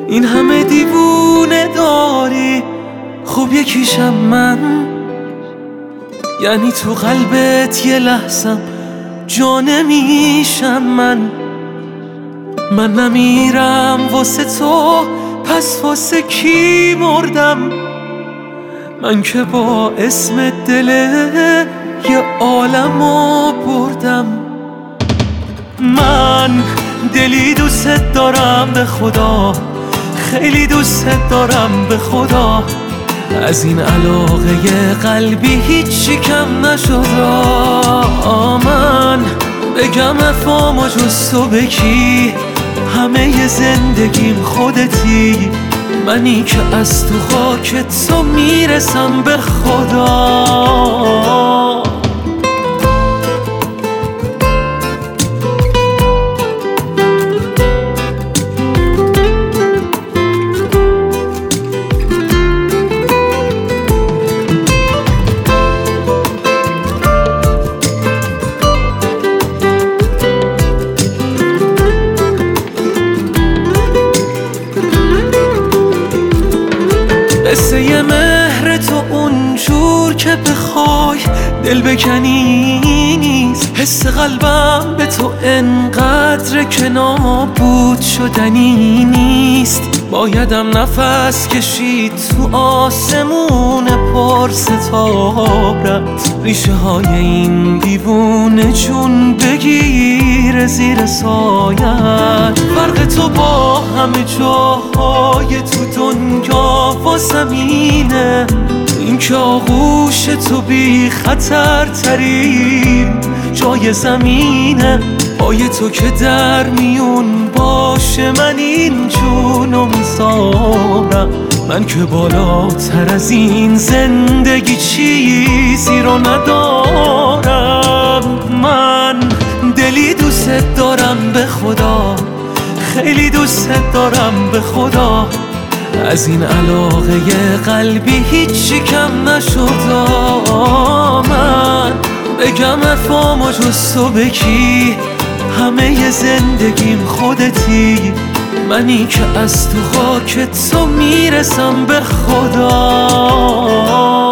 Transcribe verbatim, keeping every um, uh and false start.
این همه دیوونه داری، خب یکیشم من. یعنی تو قلبت یه لحظم جا نمیشم من. من نمیرم واسه تو، پس واسه کی مردم؟ من که با اسم دل یه عالمو بردم. من دلی دوست دارم به خدا، خیلی دوست دارم به خدا. از این علاقه قلبی هیچی کم نشد. من بگم افامو جز تو به کی؟ همه زندگیم خودتی، منی که از تو خاک تو میرسم به خدا. قصه ی مهر تو اونجور که بخوای دل بکنی نیست. حس قلبم به تو انقدر که نابود شدنی نیست. بایدم نفس کشید تو آسمون پر ستارت، ریشه های این دیوونه جون بگیر زیر سایت. فرق تو با همه جاهای تو دنیا و زمینه، این که آغوش تو بی خطر ترین جای زمینه. پای تو که در میون باشه من این جونو میذارم. من که بالاتر از این زندگی چیزی رو ندارم. من دلی دوست دارم به خدا، خیلی دوست دارم به خدا. از این علاقه قلبی هیچی کم نشد. من بگم افامو جز تو به کی؟ همه زندگیم خودتی، منی که از تو خاک تو میرسم به خدا.